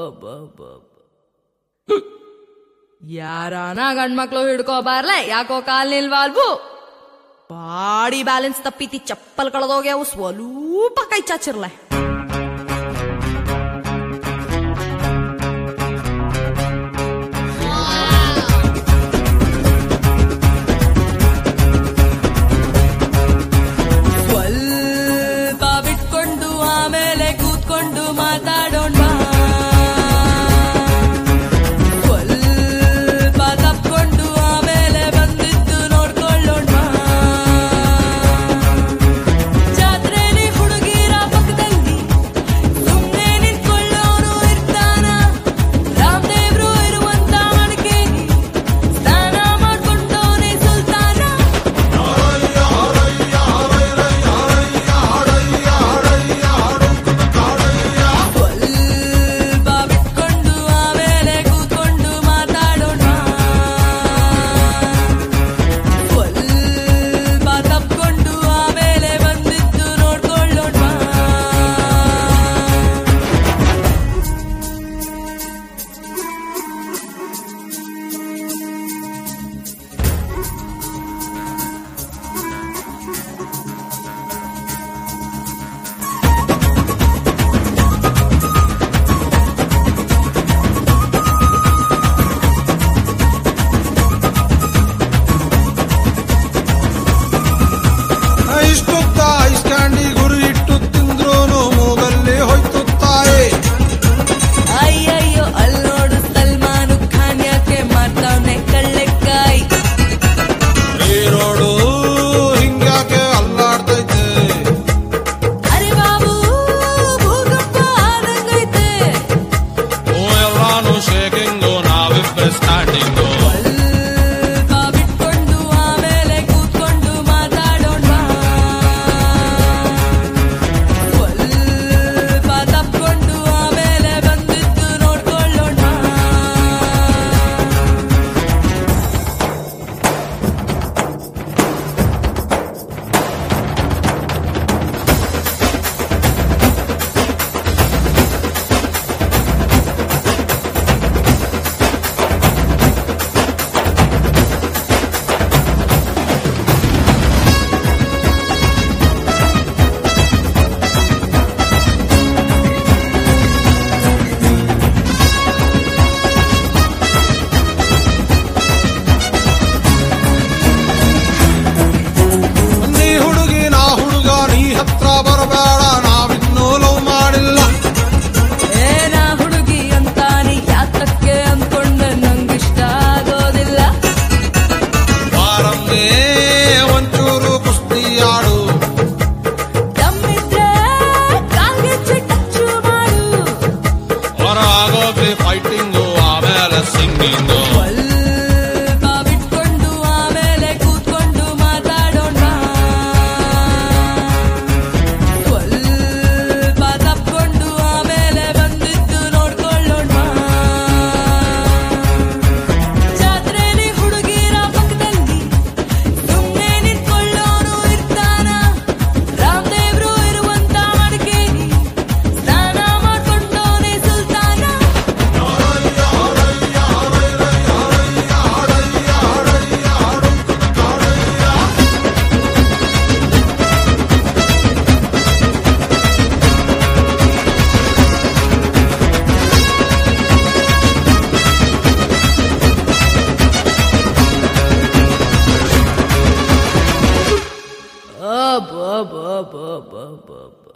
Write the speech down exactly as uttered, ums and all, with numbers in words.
ಯಾರಾನ ಗಂಡ್ಮಕ್ಳು ಹಿಡ್ಕೋ ಬಾರ್ಲೆ, ಯಾಕೋ ಕಾಲ್ ನಿಲ್ವಾಲ್ವು. ಬಾಡಿ ಬ್ಯಾಲೆನ್ಸ್ ತಪ್ಪಿತಿ, ಚಪ್ಪಲ್ ಕಳೆದೋಗ್ಯಾವು, ಸ್ವಲ್ಪ ಕೈ ಚಾಚಿರ್ಲೆ. ಸ್ವಲ್ಪ ಬಿಟ್ಕೊಂಡು ಆಮೇಲೆ ಕೂತ್ಕೊಂಡು ಮಾತಾಡೋಣ. ಸ್ವಲ್ಪ ತಪ್ಕೊಂಡು ಆಮೇಲೆ ಬಂದಿದ್ದು ನೋಡ್ಕೊಳ್ಳೋಣ. ಜಾತ್ರೆಲಿ ಹುಡುಗಿರ ಪಕ್ಕದಲ್ಲಿ ಸುಮ್ಮನೆ ನಿಂತ್ಕೊಳ್ಳೋರು ಇರ್ತಾನ. ರಾಮದೇವ್ರು ಇರುವಂತ ಮಡಿಕೇರಿ ಸ್ನಾನ ಮಾಡ್ಕೊಂಡೋನೆ ಸುಲ್ತಾನ. ಸ್ವಲ್ಪ ಬಿಟ್ಕೊಂಡು ಆಮೇಲೆ ಕೂತ್ಕೊಂಡು ಮಾತಾಡೋಣ. ಸ್ವಲ್ಪ ತಪ್ಕೊಂಡು ಆಮೇಲೆ ಬಂದಿದ್ದು ನೋಡ್ಕೊಳ್ಳೋಣ. ಇಷ್ಟುತ್ತ ಐಸ್ ಕ್ಯಾಂಡಿ ಗುರು ಇಟ್ಟು ತಿಂದ್ರೂ ಮೂಗಲ್ಲಿ ಹೋಯ್ತುತ್ತಾಯೆ. ಅಯ್ಯಯ್ಯೋ ಅಲ್ ನೋಡು ಸಲ್ಮಾನು ಖಾನ್ ಯಾಕೆ ಮಾಡ್ತಾವ್ನೆ ಕಳ್ಳೆಕಾಯಿ. ಈ ರೋಡು ಹಿಂಗ್ಯಾಕೆ ಅಲ್ಲಾಡ್ತೈತೆ. ಅರೆ ಬಾಬು ಭೂಕಂಪ ಆದಂಗೈತೆ. ಓ ಎಲ್ಲಾನು ಶೇಕಿಂಗು, ನಾವಿಬ್ಬರು ಸ್ಟ್ಯಾಂಡಿಂಗು. ಸ್ವಲ್ಪ ಬಿಟ್ಕೊಂಡು ಆಮೇಲೆ ಕೂತ್ಕೊಂಡು ಮಾತಾಡೋಣ. ಸ್ವಲ್ಪ ತಪ್ಕೊಂಡು ಆಮೇಲೆ ಬಂದಿದ್ದು ನೋಡ್ಕೊಳ್ಳೋಣ. ನೀ ಹುಡುಗಿ ನಾ ಹುಡುಗ, ನೀ ಹತ್ರ ಬರಬೇಡ, ನಾವಿನ್ನೂ ಲವ್ ಮಾಡಿಲ್ಲ. ಏನ ಹುಡುಗಿ ಅಂತ ನೀ ಯಾತಕ್ಕೆ ಅಂದ್ಕೊಂಡೆ, ನಂಗಿಷ್ಟ ಆಗೋದಿಲ್ಲ. ಬಾರಮ್ಮೆ ಒಂಚೂರು ಕುಸ್ತಿ ಆಡು. ದಮ್ಮಿದ್ರೆ ಕಾಲ್ಗೆಜ್ಜೆ ಟಚ್ಚು ಮಾಡು. ಹೊರ ಆಗೋಗ್ಲಿ ಫೈಟಿಂಗು, ಆಮೇಲೆ ಸಿಂಗಿಂಗು. ಸ್ವಲ್ಪ ಬಿಟ್ಕೊಂಡು ಆಮೇಲೆ ಕೂತ್ಕೊಂಡು ಮಾತಾಡೋಣ. ಸ್ವಲ್ಪ ತಪ್ಕೊಂಡು ಆಮೇಲೆ ಬಂದಿದ್ದು ನೋಡ್ಕೊಳ್ಳೋಣ. ಜಾತ್ರೆಲಿ ಹುಡುಗಿರ ಪಕ್ಕದಲ್ಲಿ ಸುಮ್ಮನೆ ನಿಂತ್ಕೊಳ್ಳೋರು ಇರ್ತಾನ. ರಾಮದೇವ್ರು ಇರುವಂತ ಮಡಿಕೇರಿ ಸ್ನಾನ ಮಾಡ್ಕೊಂಡೋನೆ ಸುಲ್ತಾನ. ಅಬ್ಬ ಅಬ್ಬ ಅಬ್ಬ ಅಬ್ಬ ಅಬ್ಬ.